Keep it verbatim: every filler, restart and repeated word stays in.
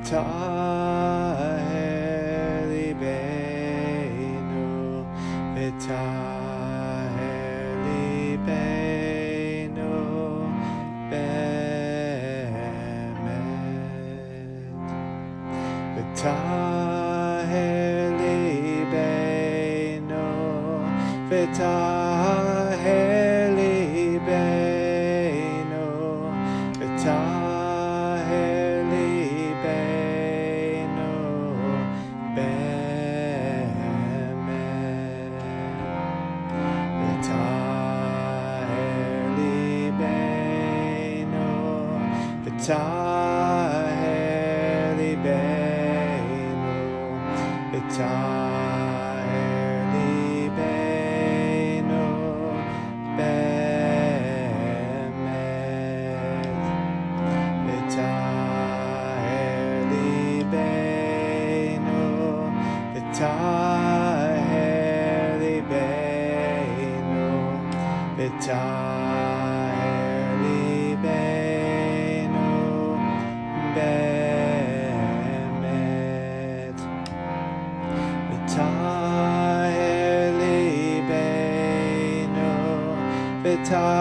v'tahel libeinu, v'tahel libeinu be'emet, v'tahel libeinu, v'tahel libeinu, v'tahel libeinu be'emet, v'tahel libeinu, v'tahel libeinu, v'tahel libeinu be'emet, v'tahel libeinu, v'tahel libeinu, v'tahel libeinu be'emet, v'tahel libeinu, v'tahel